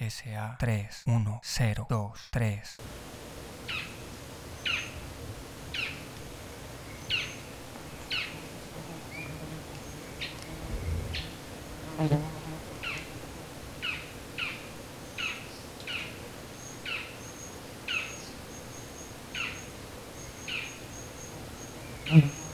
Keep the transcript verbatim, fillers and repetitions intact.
S A tres uno cero dos tres. Mm-hmm.